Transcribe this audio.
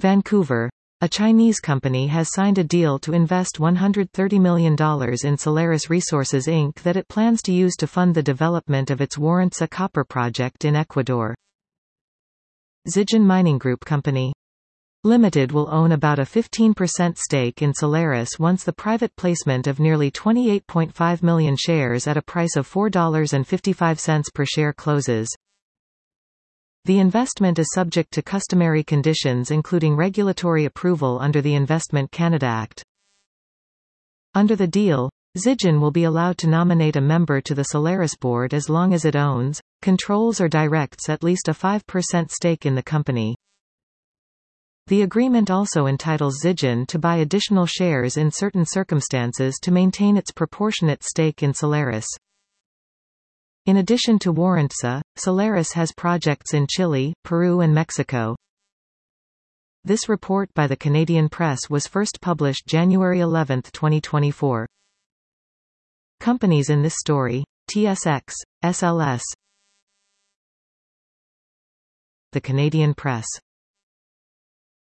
Vancouver. A Chinese company has signed a deal to invest $130 million in Solaris Resources Inc. that it plans to use to fund the development of its Warintza copper project in Ecuador. Zijin Mining Group Company Limited will own about a 15% stake in Solaris once the private placement of nearly 28.5 million shares at a price of $4.55 per share closes. The investment is subject to customary conditions including regulatory approval under the Investment Canada Act. Under the deal, Zijin will be allowed to nominate a member to the Solaris board as long as it owns, controls or directs at least a 5% stake in the company. The agreement also entitles Zijin to buy additional shares in certain circumstances to maintain its proportionate stake in Solaris. In addition to Warintza, Solaris has projects in Chile, Peru and Mexico. This report by the Canadian Press was first published January 11, 2024. Companies in this story: TSX, SLS. The Canadian Press.